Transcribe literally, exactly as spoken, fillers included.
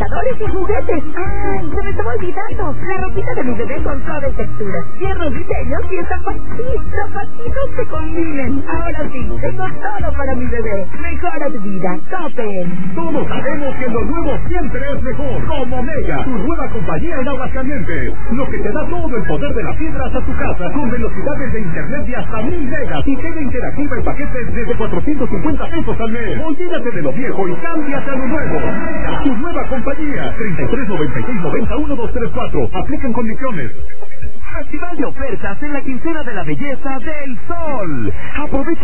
vibradores y juguetes. ¡Ay, se me estaba olvidando! La ropita de mi bebé con suaves texturas, tiernos diseños y zapatitos, zapatitos que combinen. Ahora sí, tengo todo para mi bebé. Mejora tu vida, Coppel. Todos sabemos que lo nuevo siempre es mejor. Como Mega, tu nueva compañía en Aguascalientes. Lo que te da todo el poder de la fibra hasta tu casa, con velocidades de internet de hasta mil megas y tele interactiva en paquetes desde cuatrocientos cincuenta pesos al mes. Olvídate de lo viejo y cámbiate a lo nuevo. Mega, tu nueva compañía. treinta y tres noventa y seis noventa uno dos tres cuatro. Aplican condiciones. Festival de ofertas en la quincena de la belleza del Sol. Aprovecha